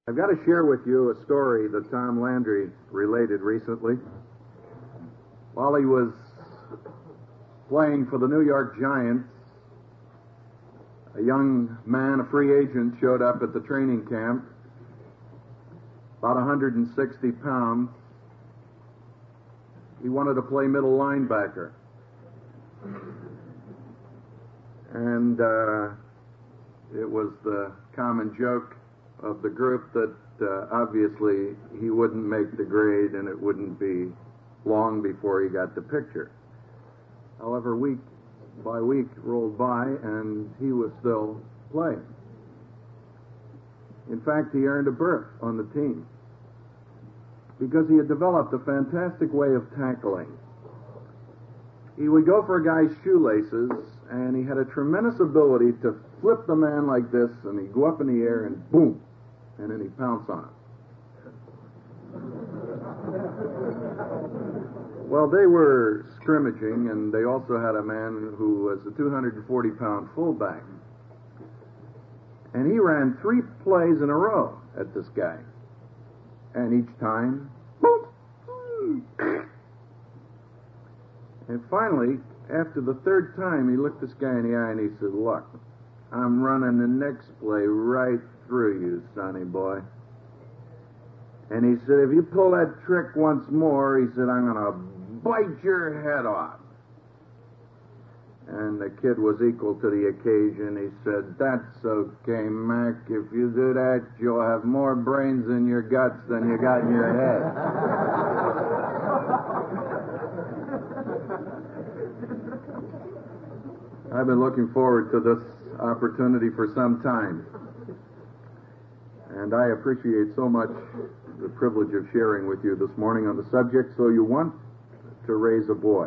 I've got to share with you a story that Tom Landry related recently. While he was playing for the New York Giants, a young man, a free agent, showed up at the training camp, about 160 pounds. He wanted to play middle linebacker. And it was the common joke of the group that obviously he wouldn't make the grade and it wouldn't be long before he got the picture. However, week by week rolled by and he was still playing. In fact, he earned a berth on the team because he had developed a fantastic way of tackling. He would go for a guy's shoelaces, and he had a tremendous ability to flip the man like this, and he'd go up in the air and boom, and then he'd pounce on him. Well, they were scrimmaging, and they also had a man who was a 240-pound fullback. And he ran 3 plays in a row at this guy. And each time, boom. And finally, after the 3rd time, he looked this guy in the eye and he said, "Look, I'm running the next play right through you, sonny boy." And he said, "If you pull that trick once more," he said, "I'm going to bite your head off." And the kid was equal to the occasion. He said, "That's okay, Mac. If you do that, you'll have more brains in your guts than you got in your head." I've been looking forward to this opportunity for some time. And I appreciate so much the privilege of sharing with you this morning on the subject, "So You Want to Raise a Boy."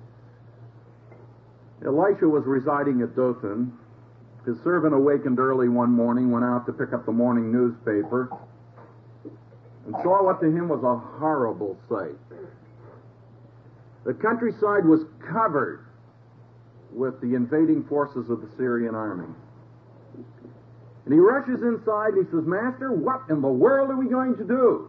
Elisha was residing at Dothan. His servant awakened early one morning, went out to pick up the morning newspaper, and saw what to him was a horrible sight. The countryside was covered with the invading forces of the Syrian army. And he rushes inside and he says, "Master, what in the world are we going to do?"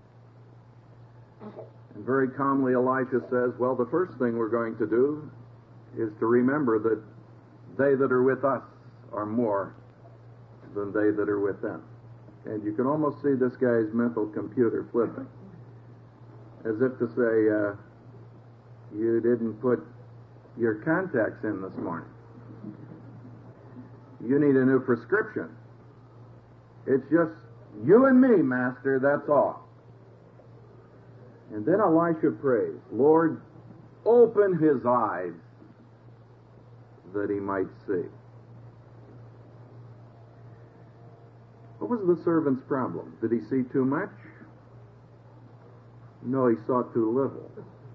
And very calmly Elisha says, "Well, the first thing we're going to do is to remember that they that are with us are more than they that are with them." And you can almost see this guy's mental computer flipping, as if to say, "You didn't put your contacts in this morning. You need a new prescription. It's just you and me, Master, that's all." And then Elisha prays, "Lord, open his eyes that he might see." What was the servant's problem? Did he see too much? No, he saw too little.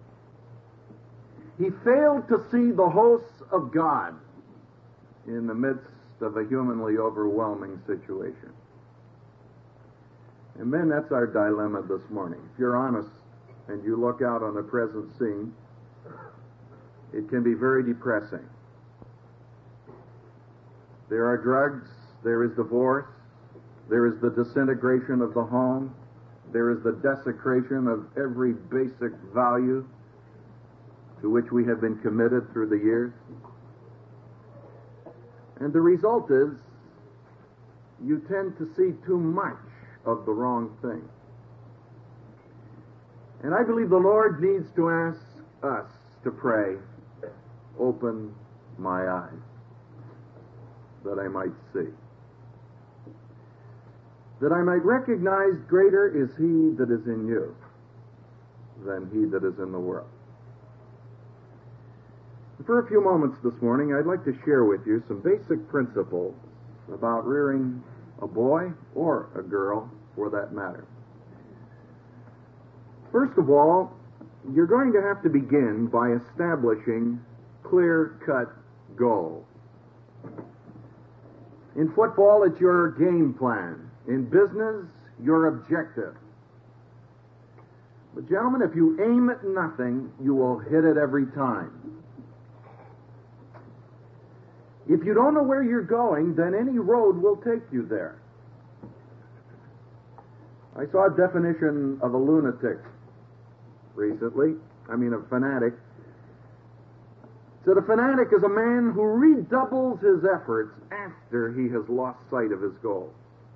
He failed to see the hosts of God in the midst of a humanly overwhelming situation. And men, that's our dilemma this morning. If you're honest and you look out on the present scene, it can be very depressing. There are drugs, there is divorce, there is the disintegration of the home, there is the desecration of every basic value to which we have been committed through the years. And the result is you tend to see too much of the wrong thing. And I believe the Lord needs to ask us to pray, "Open my eyes that I might see, that I might recognize greater is he that is in you than he that is in the world." For a few moments this morning, I'd like to share with you some basic principles about rearing a boy or a girl, for that matter. First of all, you're going to have to begin by establishing clear-cut goals. In football, it's your game plan. In business, your objective. But gentlemen, if you aim at nothing, you will hit it every time. If you don't know where you're going, then any road will take you there. I saw a definition of a lunatic recently. I mean, a fanatic. It said a fanatic is a man who redoubles his efforts after he has lost sight of his goal.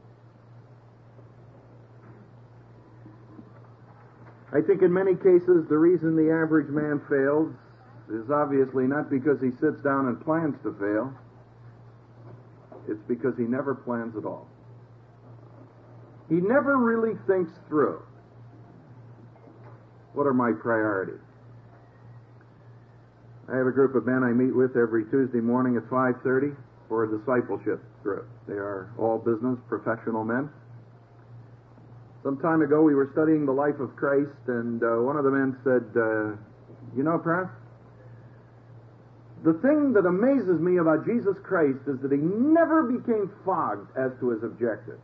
I think in many cases the reason the average man fails is obviously not because he sits down and plans to fail. It's because he never plans at all. He never really thinks through, what are my priorities? I have a group of men I meet with every Tuesday morning at 5:30 for a discipleship group. They are all business professional men. Some time ago, we were studying the life of Christ, and one of the men said, you know, Pratt, the thing that amazes me about Jesus Christ is that he never became fogged as to his objective.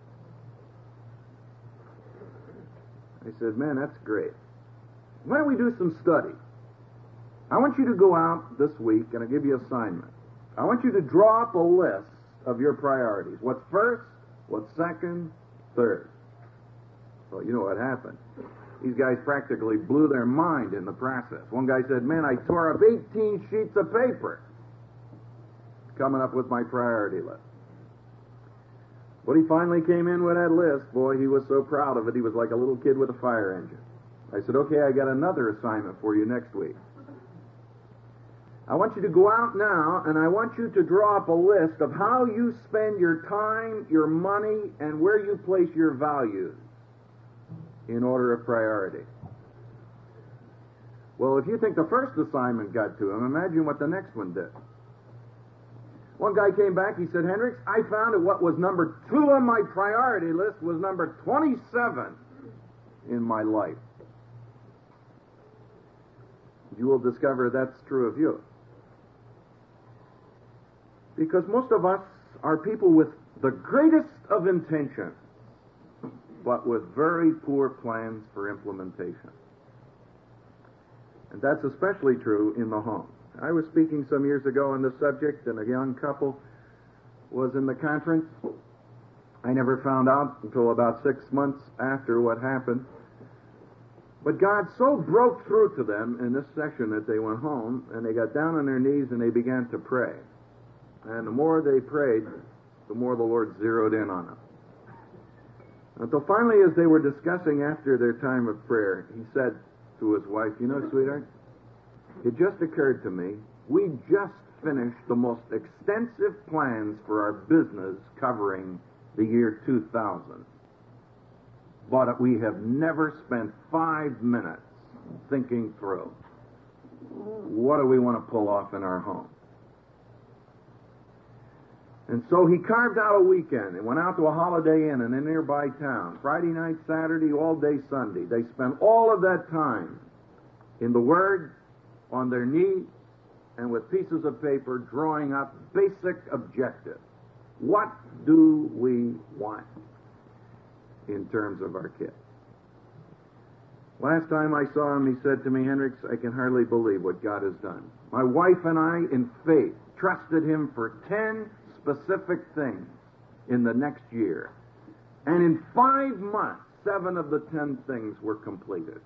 I said, man, that's great. Why don't we do some study? I want you to go out this week, and I'll give you an assignment. I want you to draw up a list of your priorities. What's first, what's second, third. Well, you know what happened. These guys practically blew their mind in the process. One guy said, man, I tore up 18 sheets of paper coming up with my priority list. When he finally came in with that list, boy, he was so proud of it, he was like a little kid with a fire engine. I said, okay, I got another assignment for you next week. I want you to go out now, and I want you to draw up a list of how you spend your time, your money, and where you place your values in order of priority. Well, if you think the first assignment got to him, imagine what the next one did. One guy came back, he said, Hendricks, I found that what was number 2 on my priority list was number 27 in my life. You will discover that's true of you. Because most of us are people with the greatest of intentions, but with very poor plans for implementation. And that's especially true in the home. I was speaking some years ago on this subject, and a young couple was in the conference. I never found out until about 6 months after what happened. But God so broke through to them in this session that they went home, and they got down on their knees and they began to pray. And the more they prayed, the more the Lord zeroed in on them. Until finally, as they were discussing after their time of prayer, he said to his wife, you know, sweetheart, it just occurred to me, we just finished the most extensive plans for our business covering the year 2000. But we have never spent 5 minutes thinking through, what do we want to pull off in our home? And so he carved out a weekend and went out to a Holiday Inn in a nearby town. Friday night, Saturday, all day Sunday. They spent all of that time in the Word, on their knees, and with pieces of paper drawing up basic objectives. What do we want in terms of our kids? Last time I saw him, he said to me, Hendricks, I can hardly believe what God has done. My wife and I, in faith, trusted him for 10 specific things in the next year. And in 5 months, 7 of the 10 things were completed.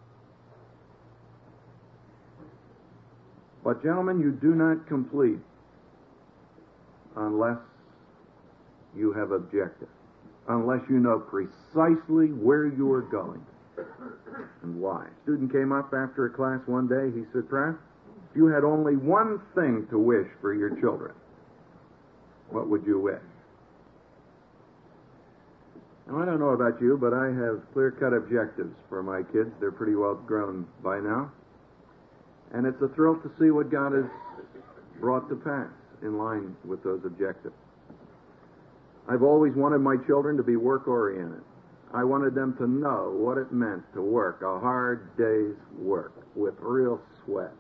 But gentlemen, you do not complete unless you have objectives, unless you know precisely where you are going and why. A student came up after a class one day. He said, Pratt, if you had only one thing to wish for your children, what would you wish? Now, I don't know about you, but I have clear-cut objectives for my kids. They're pretty well grown by now. And it's a thrill to see what God has brought to pass in line with those objectives. I've always wanted my children to be work-oriented. I wanted them to know what it meant to work a hard day's work with real sweat.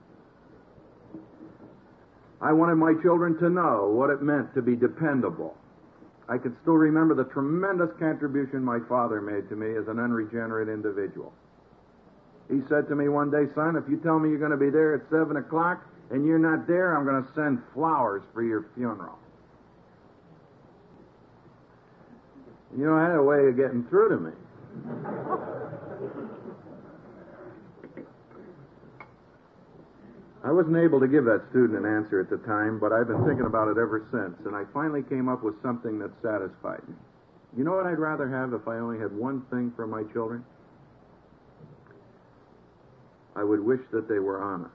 I wanted my children to know what it meant to be dependable. I could still remember the tremendous contribution my father made to me as an unregenerate individual. He said to me one day, son, if you tell me you're going to be there at 7 o'clock and you're not there, I'm going to send flowers for your funeral. You know, I had a way of getting through to me. I wasn't able to give that student an answer at the time, but I've been thinking about it ever since, and I finally came up with something that satisfied me. You know what I'd rather have if I only had one thing for my children? I would wish that they were honest.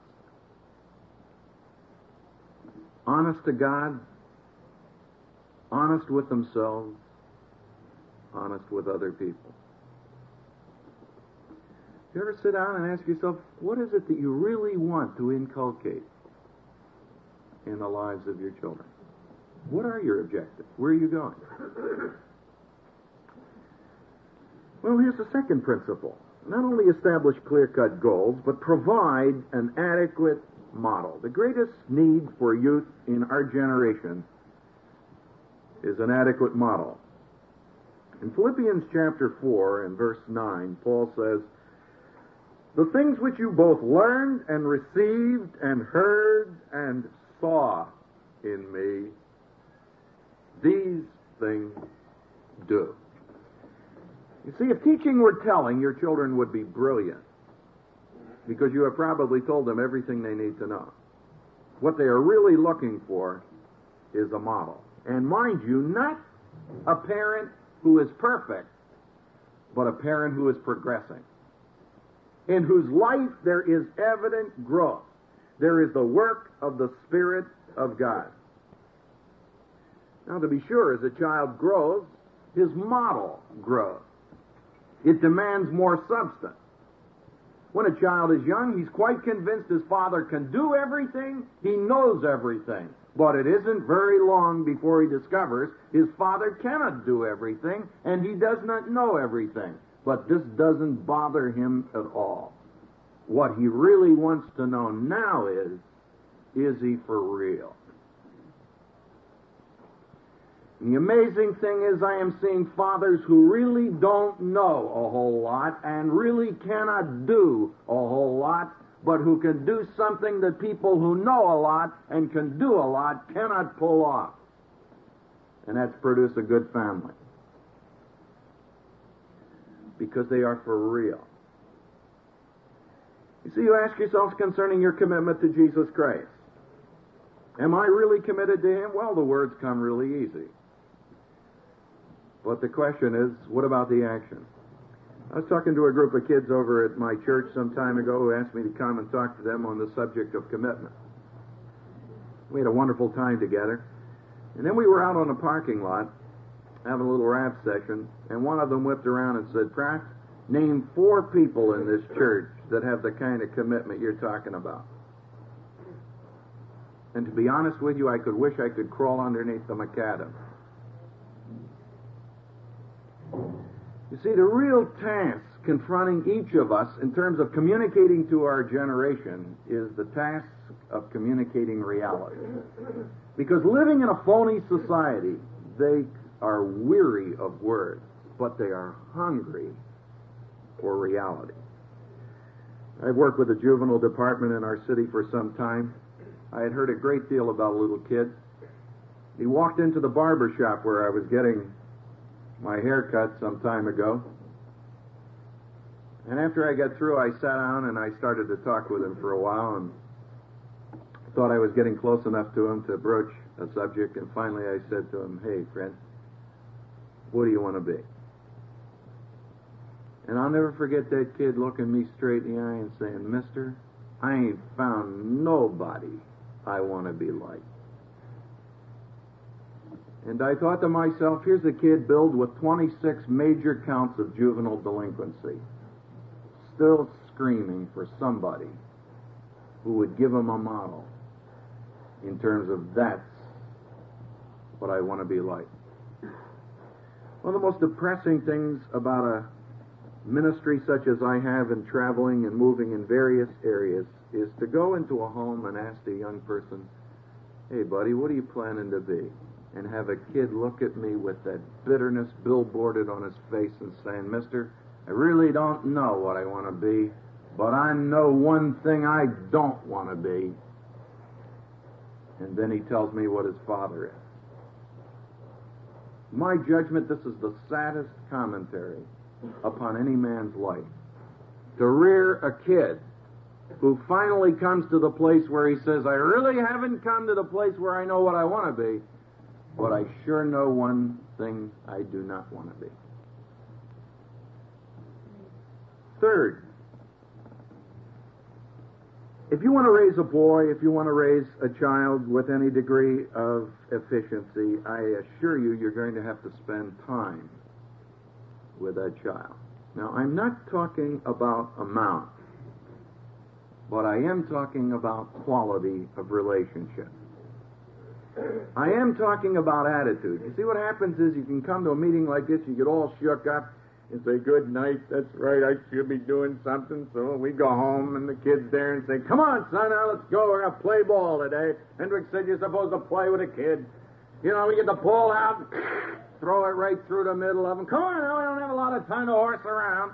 Honest to God, honest with themselves, honest with other people. You ever sit down and ask yourself, what is it that you really want to inculcate in the lives of your children? What are your objectives? Where are you going? Well, here's the second principle. Not only establish clear-cut goals, but provide an adequate model. The greatest need for youth in our generation is an adequate model. In Philippians chapter 4 and verse 9, Paul says, "The things which you both learned and received and heard and saw in me, these things do." You see, if teaching were telling, your children would be brilliant, because you have probably told them everything they need to know. What they are really looking for is a model. And mind you, not a parent who is perfect, but a parent who is progressing, in whose life there is evident growth. There is the work of the Spirit of God. Now, to be sure, as a child grows, his model grows. It demands more substance. When a child is young, he's quite convinced his father can do everything, he knows everything. But it isn't very long before he discovers his father cannot do everything, and he does not know everything. But this doesn't bother him at all. What he really wants to know now is he for real? And the amazing thing is I am seeing fathers who really don't know a whole lot and really cannot do a whole lot, but who can do something that people who know a lot and can do a lot cannot pull off. And that's produce a good family. Because they are for real. You see, you ask yourselves concerning your commitment to Jesus Christ. Am I really committed to Him? Well, the words come really easy. But the question is, what about the action? I was talking to a group of kids over at my church some time ago who asked me to come and talk to them on the subject of commitment. We had a wonderful time together. And then we were out on a parking lot having a little rap session, and one of them whipped around and said, "Pratt, name 4 people in this church that have the kind of commitment you're talking about." And to be honest with you, I could wish I could crawl underneath the macadam. You see, the real task confronting each of us in terms of communicating to our generation is the task of communicating reality. Because living in a phony society, they are weary of words, but they are hungry for reality. I've worked with the juvenile department in our city for some time. I had heard a great deal about a little kid. He walked into the barber shop where I was getting my hair cut some time ago. And after I got through, I sat down and I started to talk with him for a while, and I thought I was getting close enough to him to broach a subject, and finally I said to him, "Hey, friend, what do you want to be?" And I'll never forget that kid looking me straight in the eye and saying, "Mister, I ain't found nobody I want to be like." And I thought to myself, here's a kid billed with 26 major counts of juvenile delinquency, still screaming for somebody who would give him a model in terms of that's what I want to be like. One of the most depressing things about a ministry such as I have in traveling and moving in various areas is to go into a home and ask a young person, "Hey, buddy, what are you planning to be?" And have a kid look at me with that bitterness billboarded on his face and saying, "Mister, I really don't know what I want to be, but I know one thing I don't want to be." And then he tells me what his father is. In my judgment, this is the saddest commentary upon any man's life. To rear a kid who finally comes to the place where he says, I really haven't come to the place where I know what I want to be, but I sure know one thing I do not want to be. Third, if you want to raise a boy, if you want to raise a child with any degree of efficiency, I assure you, you're going to have to spend time with that child. Now, I'm not talking about amount, but I am talking about quality of relationship. I am talking about attitude. You see, what happens is you can come to a meeting like this, you get all shook up, and say, good night, that's right, I should be doing something. So we go home, and the kid's there and say, come on, son, now let's go, we're going to play ball today. Hendrick said you're supposed to play with a kid. You know, we get the ball out, throw it right through the middle of them. Come on, now, we don't have a lot of time to horse around.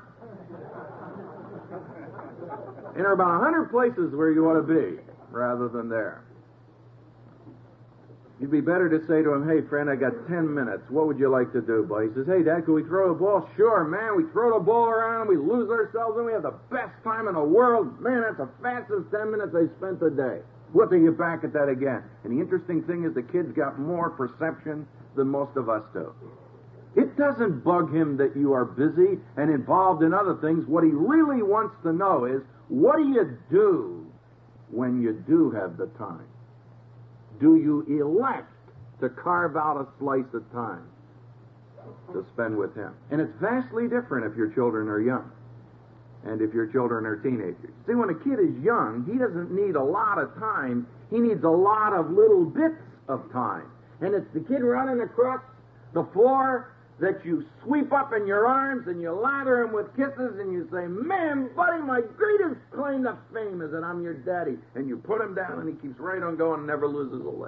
And there are about 100 places where you ought to be, rather than there. You'd be better to say to him, hey, friend, I got 10 minutes. What would you like to do, buddy? He says, hey, Dad, can we throw the ball? Sure, man. We throw the ball around, we lose ourselves, and we have the best time in the world. Man, that's the fastest 10 minutes I spent today. We'll have to get back at that again. And the interesting thing is the kid's got more perception than most of us do. It doesn't bug him that you are busy and involved in other things. What he really wants to know is, what do you do when you do have the time? Do you elect to carve out a slice of time to spend with him? And it's vastly different if your children are young and if your children are teenagers. See, when a kid is young, he doesn't need a lot of time. He needs a lot of little bits of time. And it's the kid running across the floor that you sweep up in your arms and you lather him with kisses and you say, man, buddy, my greatest claim to fame is that I'm your daddy. And you put him down and he keeps right on going and never loses a leg.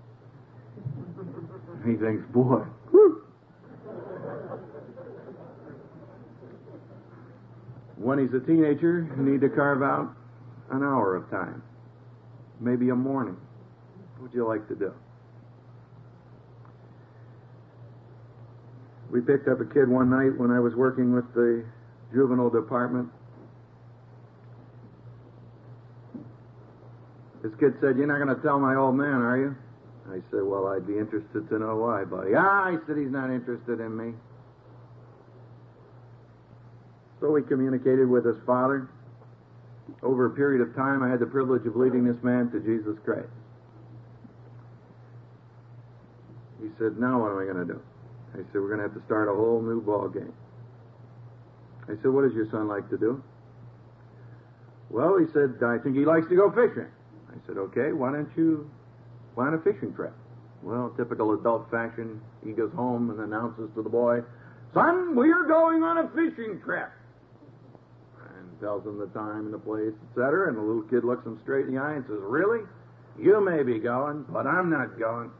He thinks, boy, whew. When he's a teenager, you need to carve out an hour of time, maybe a morning. What would you like to do? We picked up a kid one night when I was working with the juvenile department. This kid said, you're not going to tell my old man, are you? I said, well, I'd be interested to know why, buddy. I said, he's not interested in me. So we communicated with his father. Over a period of time, I had the privilege of leading this man to Jesus Christ. He said, now what am I going to do? I said, we're going to have to start a whole new ball game. I said, what does your son like to do? Well, he said, I think he likes to go fishing. I said, okay, why don't you plan a fishing trip? Well, typical adult fashion, he goes home and announces to the boy, son, we are going on a fishing trip. And tells him the time and the place, etc. And the little kid looks him straight in the eye and says, really? You may be going, but I'm not going.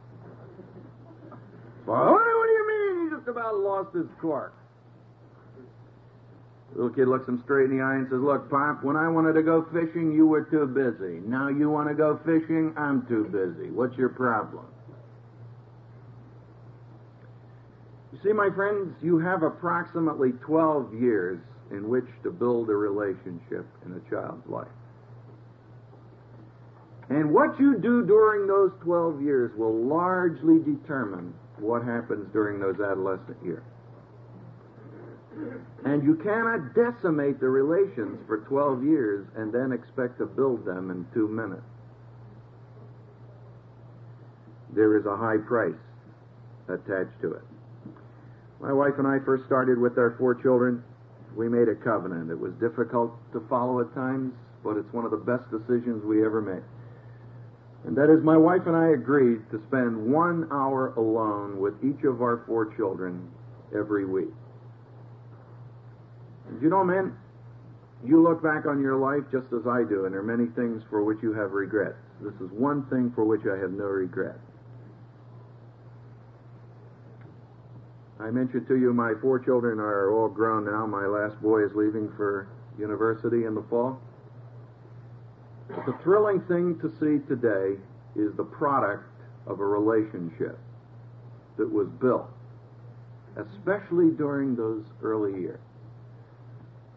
Well, what do you mean? He just about lost his cork. The little kid looks him straight in the eye and says, look, Pop, when I wanted to go fishing, you were too busy. Now you want to go fishing, I'm too busy. What's your problem? You see, my friends, you have approximately 12 years in which to build a relationship in a child's life. And what you do during those 12 years will largely determine what happens during those adolescent years. And you cannot decimate the relations for 12 years and then expect to build them in 2 minutes. There is a high price attached to it. My wife and I first started with our 4 children. We made a covenant. It was difficult to follow at times, but it's one of the best decisions we ever made. And that is, my wife and I agreed to spend 1 hour alone with each of our 4 children every week. And you know, man, you look back on your life just as I do, and there are many things for which you have regrets. This is one thing for which I have no regrets. I mentioned to you my 4 children are all grown now. My last boy is leaving for university in the fall. The thrilling thing to see today is the product of a relationship that was built, especially during those early years.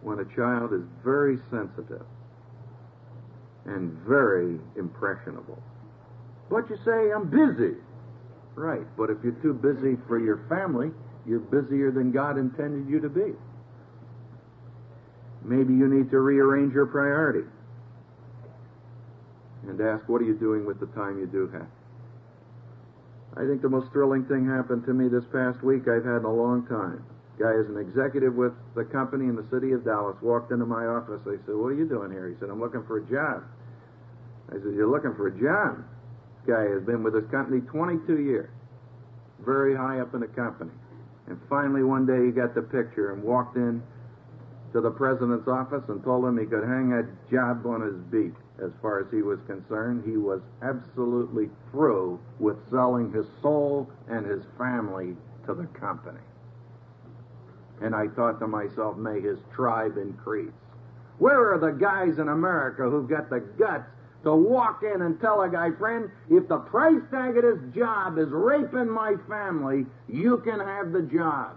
when a child is very sensitive and very impressionable. But you say, I'm busy. Right, but if you're too busy for your family, you're busier than God intended you to be. Maybe you need to rearrange your priorities and ask, what are you doing with the time you do have? I think the most thrilling thing happened to me this past week I've had in a long time. Guy is an executive with the company in the city of Dallas, walked into my office. I said, what are you doing here? He said, I'm looking for a job. I said, you're looking for a job? This guy has been with this company 22 years, very high up in the company. And finally one day he got the picture and walked in to the president's office and told him he could hang a job on his beak. As far as he was concerned, he was absolutely through with selling his soul and his family to the company. And I thought to myself, may his tribe increase. Where are the guys in America who've got the guts to walk in and tell a guy, friend, if the price tag of this job is raping my family, you can have the job?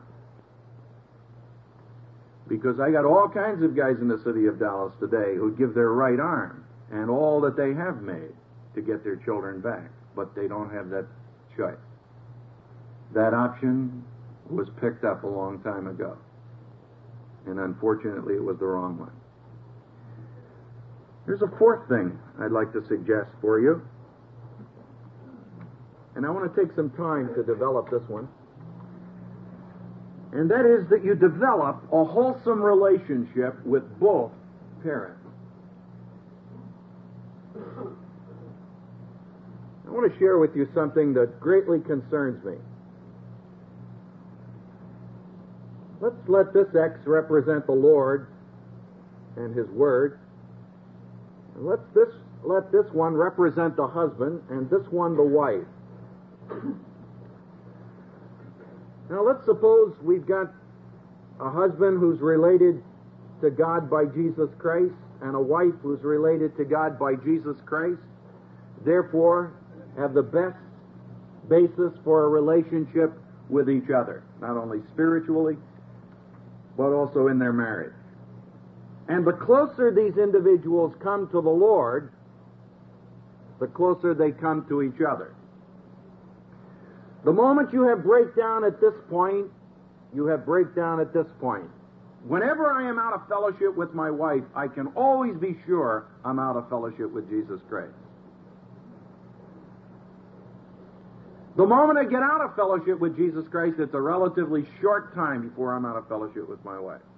Because I got all kinds of guys in the city of Dallas today who give their right arm and all that they have made to get their children back, but they don't have that choice. That option was picked up a long time ago, and unfortunately it was the wrong one. There's a fourth thing I'd like to suggest for you, and I want to take some time to develop this one, and that is that you develop a wholesome relationship with both parents. I want to share with you something that greatly concerns me. Let's let this X represent the Lord and His Word. And let this one represent the husband and this one the wife. Now let's suppose we've got a husband who's related to God by Jesus Christ and a wife who's related to God by Jesus Christ. Therefore, have the best basis for a relationship with each other, not only spiritually, but also in their marriage. And the closer these individuals come to the Lord, the closer they come to each other. The moment you have breakdown at this point, you have breakdown at this point. Whenever I am out of fellowship with my wife, I can always be sure I'm out of fellowship with Jesus Christ. The moment I get out of fellowship with Jesus Christ, it's a relatively short time before I'm out of fellowship with my wife.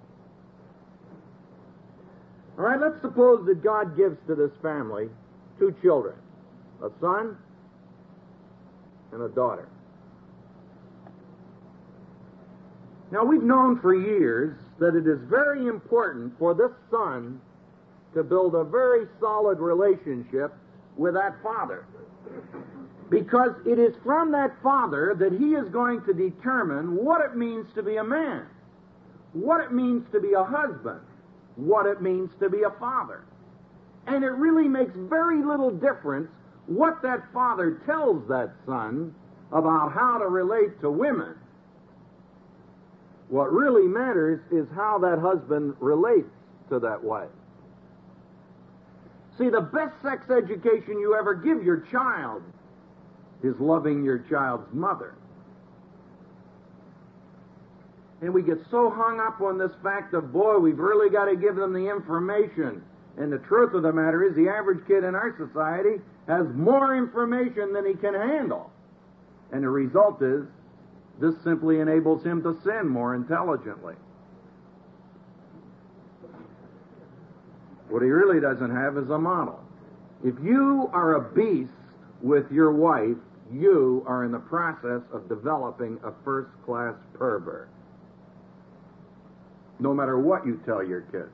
All right, let's suppose that God gives to this family two children, a son and a daughter. Now, we've known for years that it is very important for this son to build a very solid relationship with that father. Because it is from that father that he is going to determine what it means to be a man, what it means to be a husband, what it means to be a father. And it really makes very little difference what that father tells that son about how to relate to women. What really matters is how that husband relates to that wife. See, the best sex education you ever give your child is loving your child's mother. And we get so hung up on this fact of, boy, we've really got to give them the information. And the truth of the matter is the average kid in our society has more information than he can handle. And the result is, this simply enables him to sin more intelligently. What he really doesn't have is a model. If you are a beast with your wife, you are in the process of developing a first-class pervert. No matter what you tell your kids.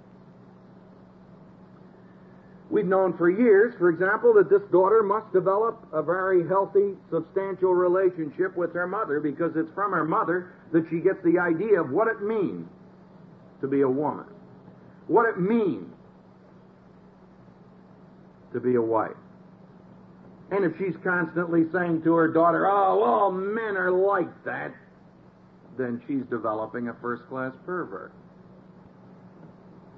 We've known for years, for example, that this daughter must develop a very healthy, substantial relationship with her mother, because it's from her mother that she gets the idea of what it means to be a woman, what it means to be a wife. And if she's constantly saying to her daughter, oh, all men are like that, then she's developing a first-class pervert.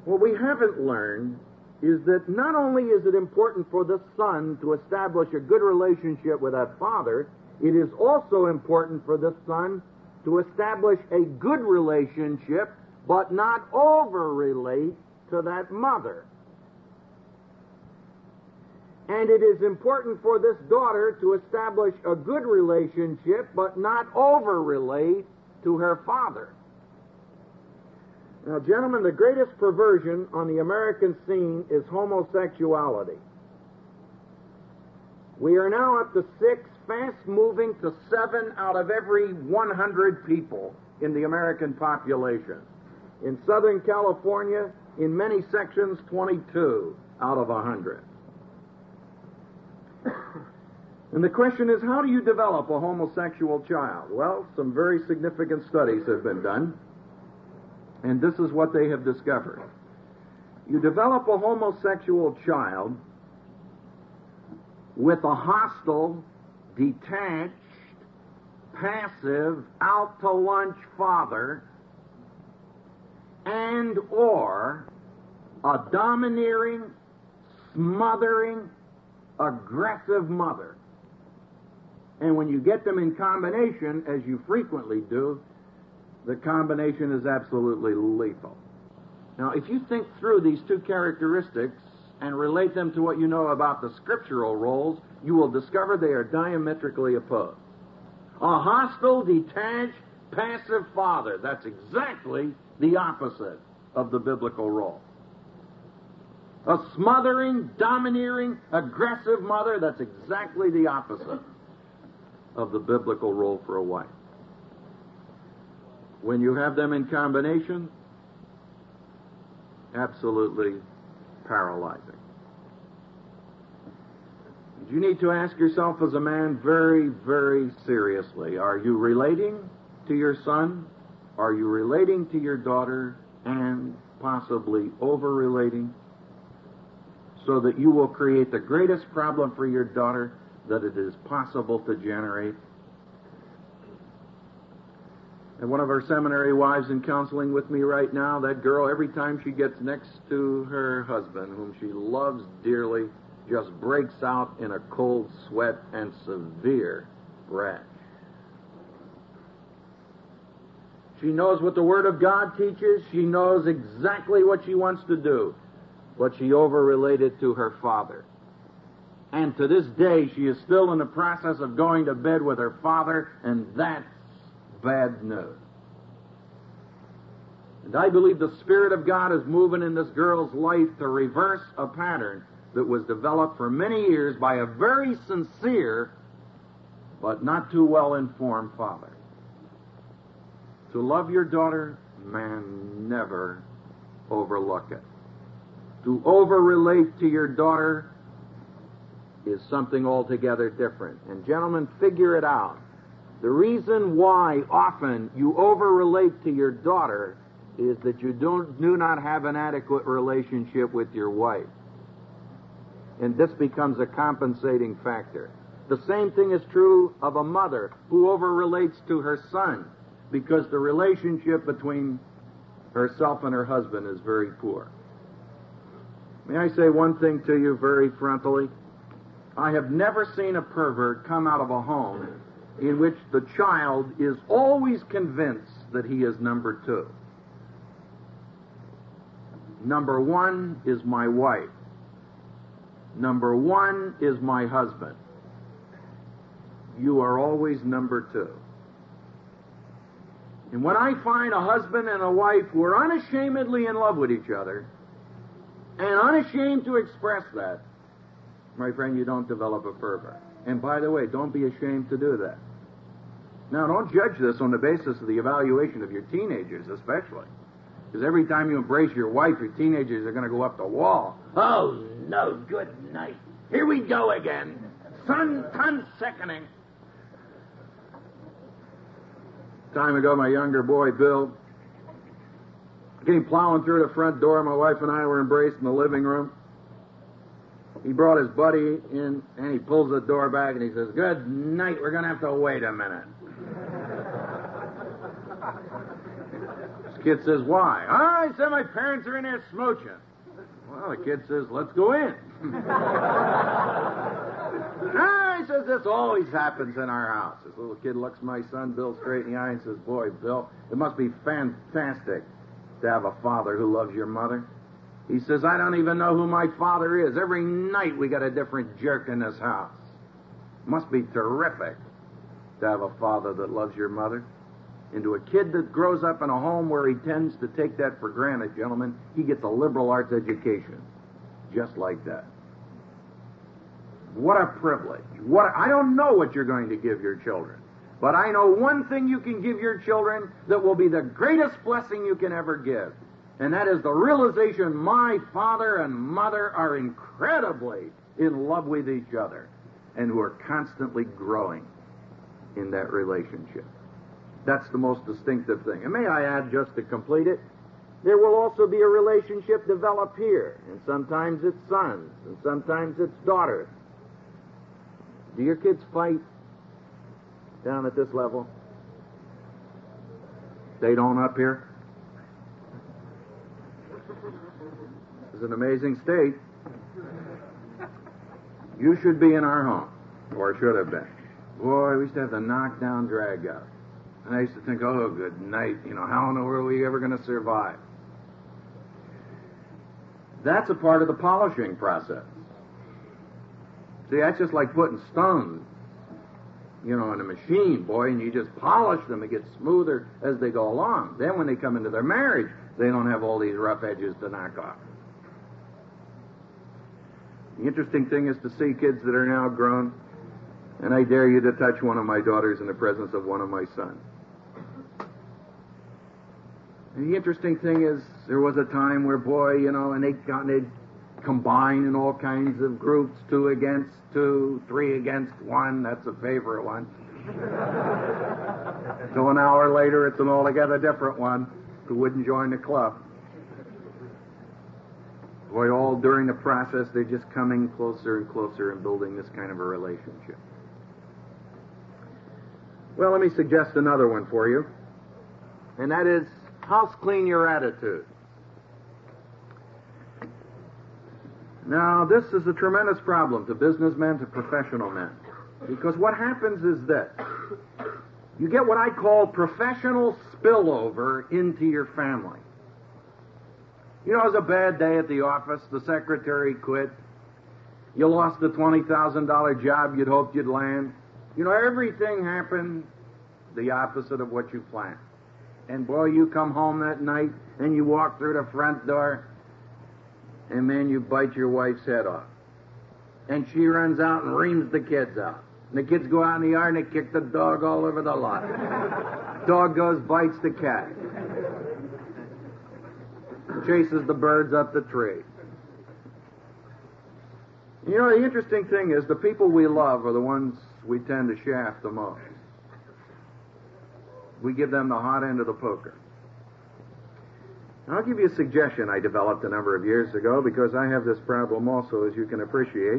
What we haven't learned is that not only is it important for the son to establish a good relationship with that father, it is also important for the son to establish a good relationship, but not over-relate to that mother. And it is important for this daughter to establish a good relationship, but not over-relate to her father. Now, gentlemen, the greatest perversion on the American scene is homosexuality. We are now up to 6, fast moving to 7 out of every 100 people in the American population. In Southern California, in many sections, 22 out of 100. And the question is, how do you develop a homosexual child? Well, some very significant studies have been done, and this is what they have discovered. You develop a homosexual child with a hostile, detached, passive, out-to-lunch father and or a domineering, smothering, aggressive mother. And when you get them in combination, as you frequently do, the combination is absolutely lethal. Now, if you think through these two characteristics and relate them to what you know about the scriptural roles, you will discover they are diametrically opposed. A hostile, detached, passive father, that's exactly the opposite of the biblical role. A smothering, domineering, aggressive mother, that's exactly the opposite of the biblical role for a wife. When you have them in combination, absolutely paralyzing. You need to ask yourself as a man very, very seriously, are you relating to your son? Are you relating to your daughter and possibly over-relating so that you will create the greatest problem for your daughter that it is possible to generate? And one of our seminary wives in counseling with me right now, that girl, every time she gets next to her husband, whom she loves dearly, just breaks out in a cold sweat and severe rash. She knows what the Word of God teaches. She knows exactly what she wants to do. But she over-related to her father. And to this day, she is still in the process of going to bed with her father, and that's bad news. And I believe the Spirit of God is moving in this girl's life to reverse a pattern that was developed for many years by a very sincere but not too well-informed father. To love your daughter, man, never overlook it. To over-relate to your daughter is something altogether different. And gentlemen, figure it out. The reason why often you over-relate to your daughter is that you do not have an adequate relationship with your wife. And this becomes a compensating factor. The same thing is true of a mother who over-relates to her son because the relationship between herself and her husband is very poor. May I say one thing to you very frontally? I have never seen a pervert come out of a home in which the child is always convinced that he is number two. Number one is my wife. Number one is my husband. You are always number two. And when I find a husband and a wife who are unashamedly in love with each other and unashamed to express that, my friend, you don't develop a fervor. And by the way, don't be ashamed to do that. Now, don't judge this on the basis of the evaluation of your teenagers, especially. Because every time you embrace your wife, your teenagers are going to go up the wall. Oh, no, good night. Here we go again. Ton sickening. Time ago, my younger boy, Bill, came plowing through the front door. My wife and I were embraced in the living room. He brought his buddy in, and he pulls the door back, and he says, "Good night, we're going to have to wait a minute." kid says, why? I said my parents are in there smooching. Well, the kid says, let's go in. He says, this always happens in our house. This little kid looks my son Bill straight in the eye and says, boy, Bill, it must be fantastic to have a father who loves your mother. He says, I don't even know who my father is. Every night we got a different jerk in this house. Must be terrific to have a father that loves your mother. And to a kid that grows up in a home where he tends to take that for granted, gentlemen, he gets a liberal arts education. Just like that. What a privilege. I don't know what you're going to give your children. But I know one thing you can give your children that will be the greatest blessing you can ever give. And that is the realization my father and mother are incredibly in love with each other and who are constantly growing in that relationship. That's the most distinctive thing. And may I add, just to complete it, there will also be a relationship develop here. And sometimes it's sons, and sometimes it's daughters. Do your kids fight down at this level? They don't up here? This is an amazing state. You should be in our home, or should have been. Boy, we used to have the knockdown drag out. And I used to think, oh, good night. How in the world are we ever going to survive? That's a part of the polishing process. See, that's just like putting stones, in a machine, boy, and you just polish them. It gets smoother as they go along. Then when they come into their marriage, they don't have all these rough edges to knock off. The interesting thing is to see kids that are now grown, and I dare you to touch one of my daughters in the presence of one of my sons. And the interesting thing is, there was a time where, boy, and they'd combine in all kinds of groups, 2 against 2, 3 against 1. That's a favorite one. So an hour later, it's an altogether different one who wouldn't join the club. Boy, all during the process, they're just coming closer and closer and building this kind of a relationship. Well, let me suggest another one for you, and that is, house clean your attitude. Now, this is a tremendous problem to businessmen, to professional men, because what happens is this. You get what I call professional spillover into your family. It was a bad day at the office. The secretary quit. You lost the $20,000 job you'd hoped you'd land. Everything happened the opposite of what you planned. And boy, you come home that night and you walk through the front door and man, you bite your wife's head off. And she runs out and reams the kids out. And the kids go out in the yard and they kick the dog all over the lot. Dog goes, bites the cat. Chases the birds up the tree. The interesting thing is the people we love are the ones we tend to shaft the most. We give them the hot end of the poker. Now, I'll give you a suggestion I developed a number of years ago because I have this problem also, as you can appreciate.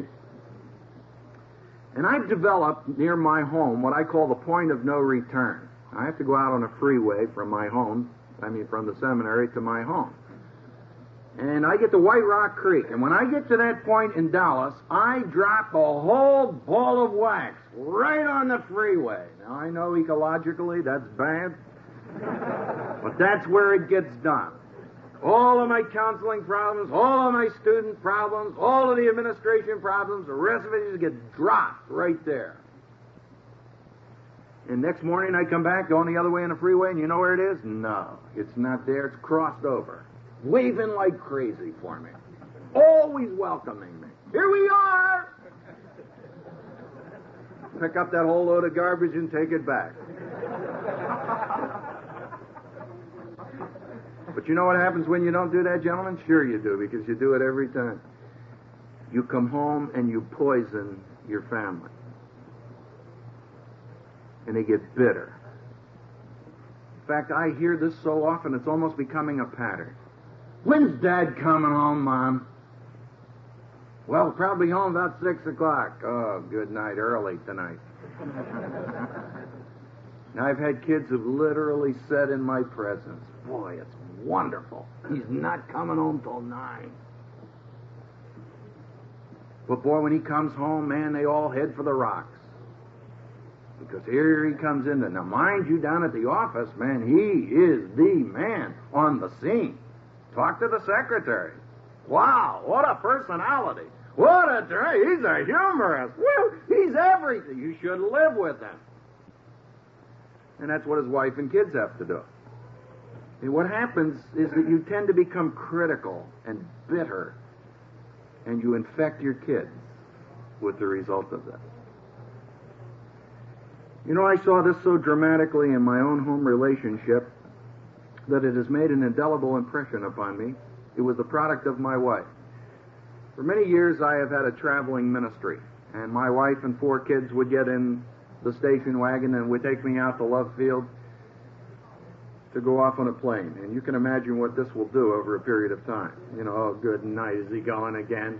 And I've developed near my home what I call the point of no return. I have to go out on a freeway from my home, from the seminary to my home. And I get to White Rock Creek. And when I get to that point in Dallas, I drop a whole ball of wax right on the freeway. Now, I know ecologically that's bad, but that's where it gets done. All of my counseling problems, all of my student problems, all of the administration problems, the rest of it just gets dropped right there. And next morning I come back, going the other way on the freeway, and you know where it is? No, it's not there. It's crossed over. Waving like crazy for me. Always welcoming me. Here we are! Pick up that whole load of garbage and take it back. But you know what happens when you don't do that, gentlemen? Sure you do, because you do it every time. You come home and you poison your family. And they get bitter. In fact, I hear this so often, it's almost becoming a pattern. When's Dad coming home, Mom? Well, probably home about 6 o'clock. Oh, good night, early tonight. And I've had kids who've literally said in my presence, boy, it's wonderful. He's not coming home till 9. But boy, when he comes home, man, they all head for the rocks. Because here he comes in. Now, mind you, down at the office, man, he is the man on the scene. Talk to the secretary. Wow, what a personality. What a he's a humorist. Woo, he's everything. You should live with him. And that's what his wife and kids have to do. And what happens is that you tend to become critical and bitter, and you infect your kids with the result of that. You know, I saw this so dramatically in my own home relationship that it has made an indelible impression upon me. It was the product of my wife. For many years, I have had a traveling ministry, and my wife and 4 kids would get in the station wagon and would take me out to Love Field to go off on a plane. And you can imagine what this will do over a period of time. You know, oh, good night, is he going again?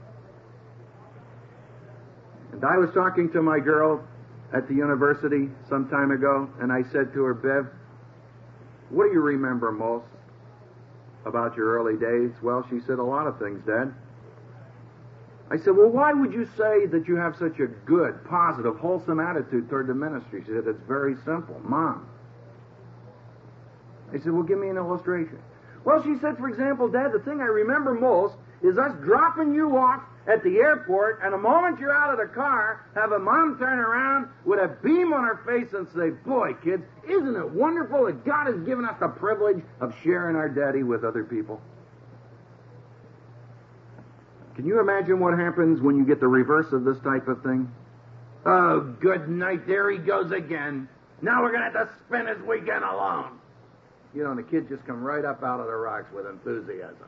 And I was talking to my girl at the university some time ago, and I said to her, Bev, what do you remember most about your early days? Well, she said, a lot of things, Dad. I said, well, why would you say that you have such a good, positive, wholesome attitude toward the ministry? She said, it's very simple. Mom. I said, well, give me an illustration. Well, she said, for example, Dad, the thing I remember most is us dropping you off at the airport, and the moment you're out of the car, have a mom turn around with a beam on her face and say, boy, kids, isn't it wonderful that God has given us the privilege of sharing our daddy with other people? Can you imagine what happens when you get the reverse of this type of thing? Oh, good night, there he goes again. Now we're going to have to spend his weekend alone. You know, and the kids just come right up out of the rocks with enthusiasm.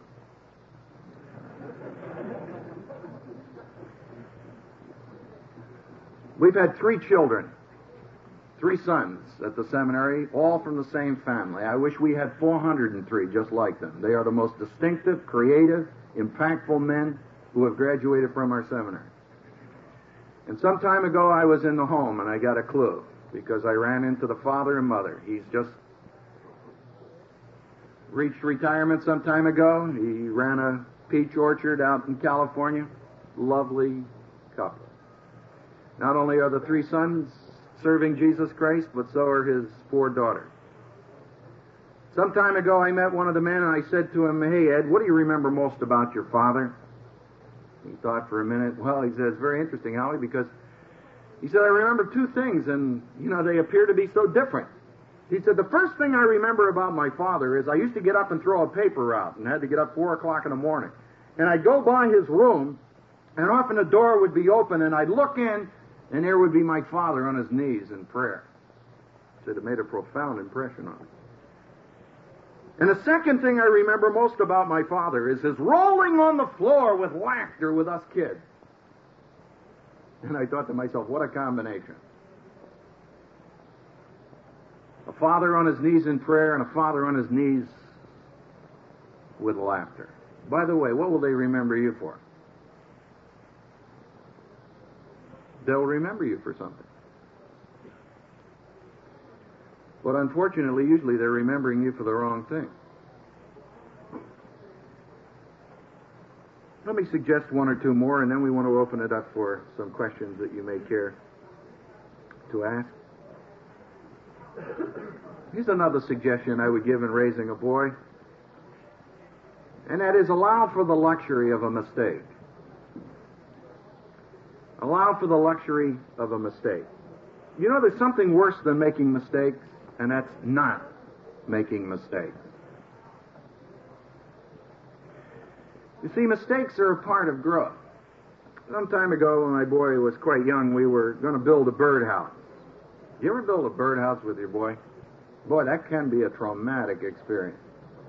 We've had 3 children, 3 sons at the seminary, all from the same family. I wish we had 403 just like them. They are the most distinctive, creative, impactful men who have graduated from our seminary. And some time ago, I was in the home, and I got a clue, because I ran into the father and mother. He's just reached retirement some time ago. He ran a peach orchard out in California. Lovely couple. Not only are the 3 sons serving Jesus Christ, but so are his 4 daughters. Some time ago, I met one of the men, and I said to him, hey, Ed, what do you remember most about your father? He thought for a minute. Well, he said, it's very interesting, Howie, because he said, I remember 2 things, and, you know, they appear to be so different. He said, the first thing I remember about my father is I used to get up and throw a paper out, and had to get up 4 o'clock in the morning. And I'd go by his room, and often the door would be open, and I'd look in, and there would be my father on his knees in prayer. He said it made a profound impression on me. And the second thing I remember most about my father is his rolling on the floor with laughter with us kids. And I thought to myself, what a combination. A father on his knees in prayer and a father on his knees with laughter. By the way, what will they remember you for? They'll remember you for something. But unfortunately, usually they're remembering you for the wrong thing. Let me suggest 1 or 2 more, and then we want to open it up for some questions that you may care to ask. Here's another suggestion I would give in raising a boy, and that is allow for the luxury of a mistake. Allow for the luxury of a mistake. You know, there's something worse than making mistakes, and that's not making mistakes. You see, mistakes are a part of growth. Some time ago, when my boy was quite young, we were going to build a birdhouse. You ever build a birdhouse with your boy? Boy, that can be a traumatic experience.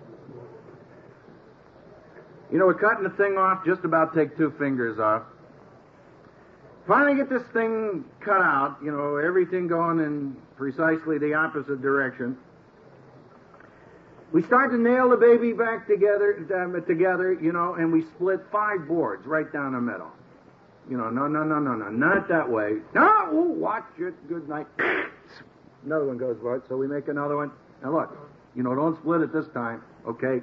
You know, we're cutting the thing off, just about take 2 fingers off. Finally get this thing cut out, you know, everything going in precisely the opposite direction. We start to nail the baby back together, you know, and we split 5 boards right down the middle. You know, no, not that way. No, watch it, good night. Another one goes by. So we make another one. Now look, don't split it this time, okay?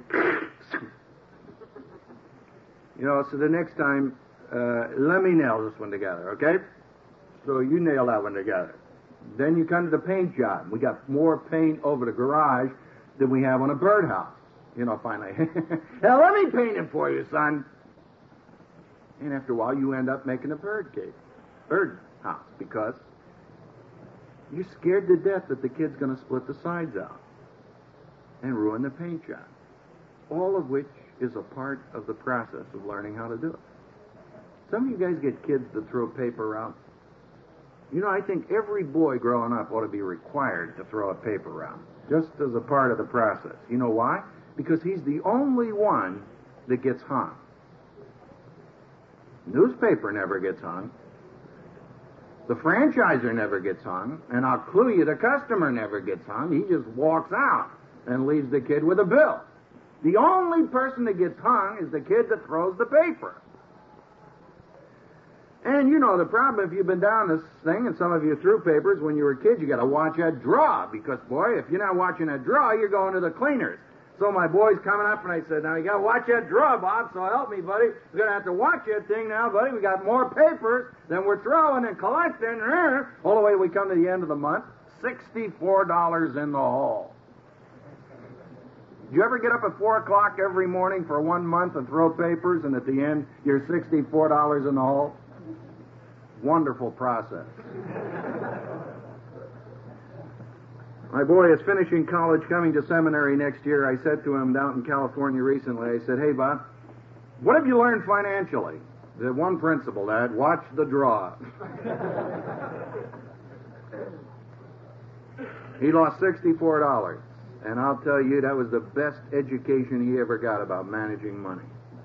So the next time, let me nail this one together, okay? So you nail that one together. Then you come to the paint job. We got more paint over the garage than we have on a birdhouse. Finally. Now let me paint it for you, son. And after a while, you end up making a bird house, because you're scared to death that the kid's going to split the sides out and ruin the paint job. All of which is a part of the process of learning how to do it. Some of you guys get kids that throw paper out. I think every boy growing up ought to be required to throw a paper out, just as a part of the process. You know why? Because he's the only one that gets hung. Newspaper never gets hung. The franchiser never gets hung. And I'll clue you, the customer never gets hung. He just walks out and leaves the kid with a bill. The only person that gets hung is the kid that throws the paper. And the problem, if you've been down this thing, and some of you threw papers when you were kids, you got to watch that draw, because, boy, if you're not watching that draw, you're going to the cleaners. So my boy's coming up, and I said, now you got to watch that draw, Bob, so help me, buddy. We're going to have to watch that thing now, buddy. We got more papers than we're throwing and collecting. All the way we come to the end of the month, $64 in the hole. Did you ever get up at 4 o'clock every morning for 1 month and throw papers, and at the end, you're $64 in the hole? Wonderful process. My boy is finishing college, coming to seminary next year. I said to him down in California recently, I said, hey, Bob, what have you learned financially? The one principle, Dad, watch the draw. He lost $64, and I'll tell you, that was the best education he ever got about managing money.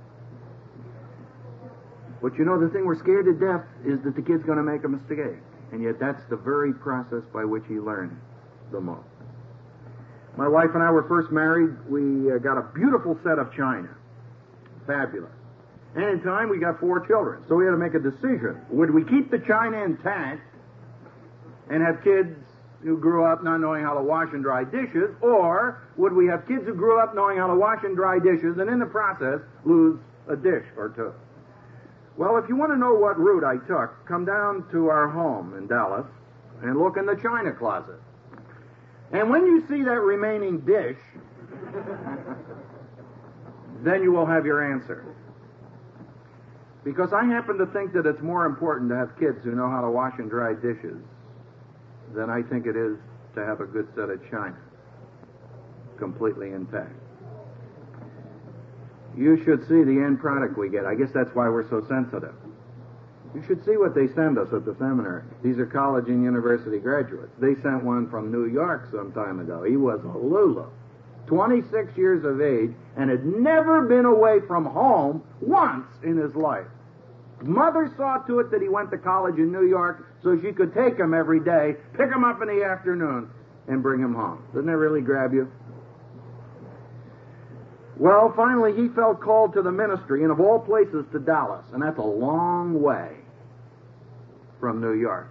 But the thing we're scared to death is that the kid's going to make a mistake. And yet that's the very process by which he learned the most. My wife and I were first married. We got a beautiful set of china. Fabulous. And in time, we got 4 children. So we had to make a decision. Would we keep the china intact and have kids who grew up not knowing how to wash and dry dishes, or would we have kids who grew up knowing how to wash and dry dishes and in the process lose a dish or two? Well, if you want to know what route I took, come down to our home in Dallas and look in the china closet. And when you see that remaining dish, then you will have your answer. Because I happen to think that it's more important to have kids who know how to wash and dry dishes than I think it is to have a good set of china completely intact. You should see the end product we get. I guess that's why we're so sensitive. You should see what they send us at the seminary. These are college and university graduates. They sent one from New York some time ago. He was a Lulu, 26 years of age, and had never been away from home once in his life. Mother saw to it that he went to college in New York so she could take him every day, pick him up in the afternoon, and bring him home. Doesn't that really grab you? Well, finally, he felt called to the ministry, and of all places to Dallas, and that's a long way from New York.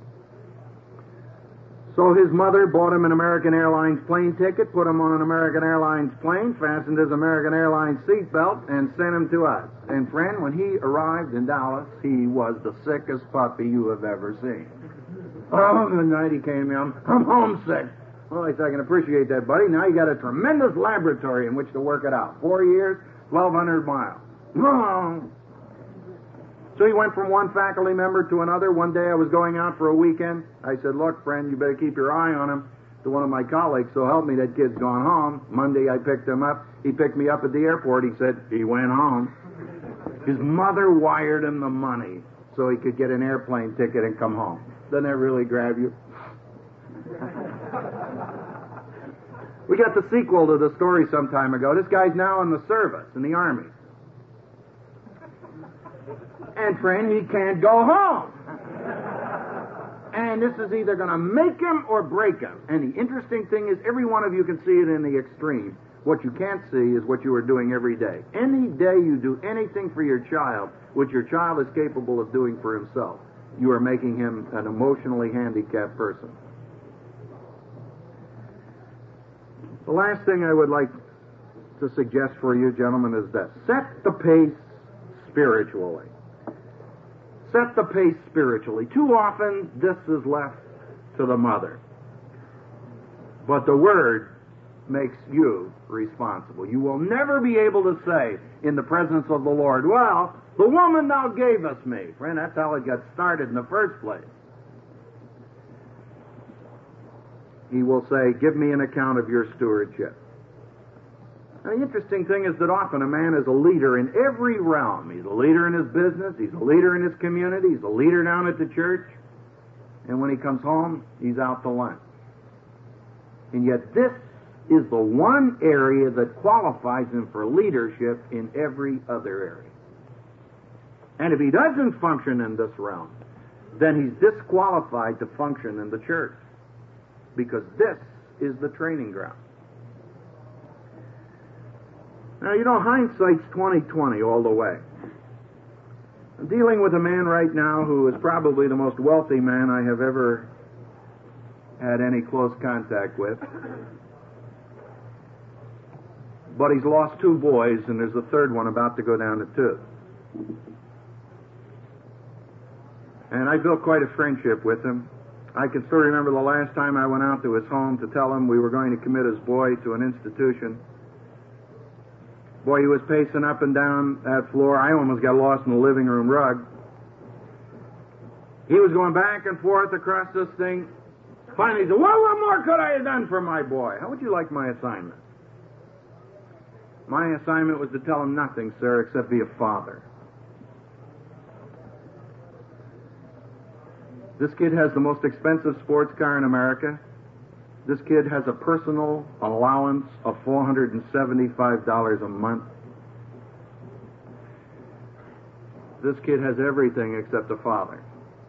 So his mother bought him an American Airlines plane ticket, put him on an American Airlines plane, fastened his American Airlines seatbelt, and sent him to us. And friend, when he arrived in Dallas, he was the sickest puppy you have ever seen. Oh, the night he came in, I'm homesick. Well, I said, I can appreciate that, buddy. Now you got a tremendous laboratory in which to work it out. 4 years, 1,200 miles. So he went from one faculty member to another. One day I was going out for a weekend. I said, look, friend, you better keep your eye on him. To one of my colleagues, so help me, that kid's gone home. Monday I picked him up. He picked me up at the airport. He said, he went home. His mother wired him the money so he could get an airplane ticket and come home. Doesn't that really grab you? We got the sequel to the story some time ago. This guy's now in the service, in the Army. And, friend, he can't go home. And this is either going to make him or break him. And the interesting thing is, every one of you can see it in the extreme. What you can't see is what you are doing every day. Any day you do anything for your child, which your child is capable of doing for himself, you are making him an emotionally handicapped person. The last thing I would like to suggest for you, gentlemen, is this. Set the pace spiritually. Set the pace spiritually. Too often, this is left to the mother. But the Word makes you responsible. You will never be able to say in the presence of the Lord, well, the woman thou gavest me. Friend, that's how it got started in the first place. He will say, give me an account of your stewardship. Now, the interesting thing is that often a man is a leader in every realm. He's a leader in his business. He's a leader in his community. He's a leader down at the church. And when he comes home, he's out to lunch. And yet this is the one area that qualifies him for leadership in every other area. And if he doesn't function in this realm, then he's disqualified to function in the church. Because this is the training ground. Now, you know, hindsight's 20/20 all the way. I'm dealing with a man right now who is probably the most wealthy man I have ever had any close contact with. But he's lost 2 boys, and there's a third one about to go down to 2. And I built quite a friendship with him. I can still remember the last time I went out to his home to tell him we were going to commit his boy to an institution. Boy, he was pacing up and down that floor. I almost got lost in the living room rug. He was going back and forth across this thing. Finally, he said, well, what more could I have done for my boy? How would you like my assignment? My assignment was to tell him nothing, sir, except be a father. This kid has the most expensive sports car in America. This kid has a personal allowance of $475 a month. This kid has everything except a father.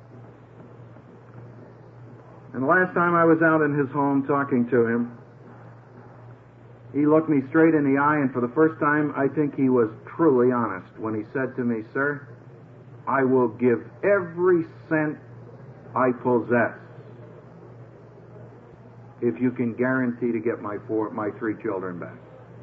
And the last time I was out in his home talking to him, he looked me straight in the eye, and for the first time, I think he was truly honest when he said to me, sir, I will give every cent I possess if you can guarantee to get my 3 children back.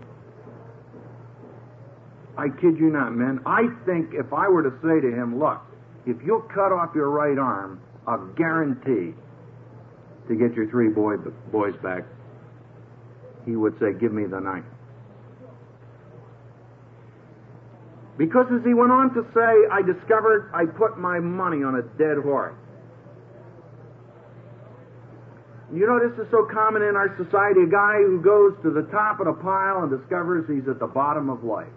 I kid you not, men. I think if I were to say to him, look, if you'll cut off your right arm, I'll guarantee to get your 3 boys back, he would say, give me the knife. Because as he went on to say, I discovered I put my money on a dead horse. You know, this is so common in our society, a guy who goes to the top of the pile and discovers he's at the bottom of life.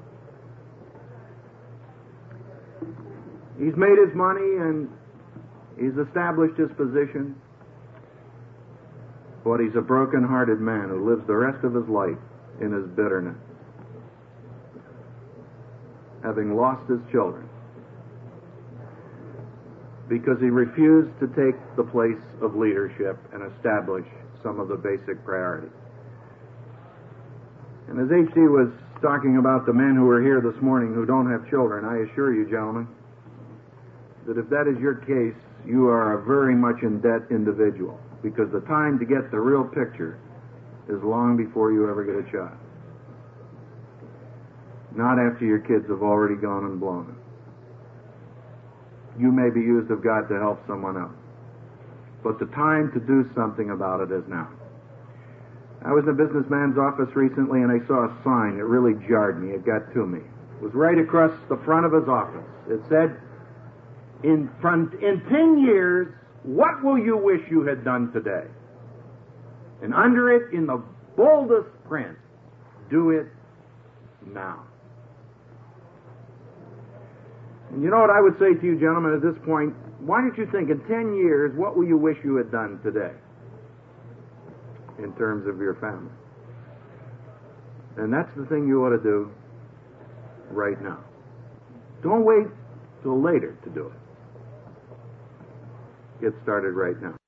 He's made his money and he's established his position, but he's a broken-hearted man who lives the rest of his life in his bitterness, having lost his children, because he refused to take the place of leadership and establish some of the basic priorities. And as H.D. was talking about the men who are here this morning who don't have children, I assure you, gentlemen, that if that is your case, you are a very much in debt individual, because the time to get the real picture is long before you ever get a child. Not after your kids have already gone and blown it. You may be used of God to help someone else, but the time to do something about it is now. I was in a businessman's office recently, and I saw a sign that really jarred me. It got to me. It was right across the front of his office. It said, in 10 years, what will you wish you had done today? And under it, in the boldest print, do it now. And you know what I would say to you, gentlemen, at this point? Why don't you think, in 10 years, what will you wish you had done today in terms of your family? And that's the thing you ought to do right now. Don't wait till later to do it. Get started right now.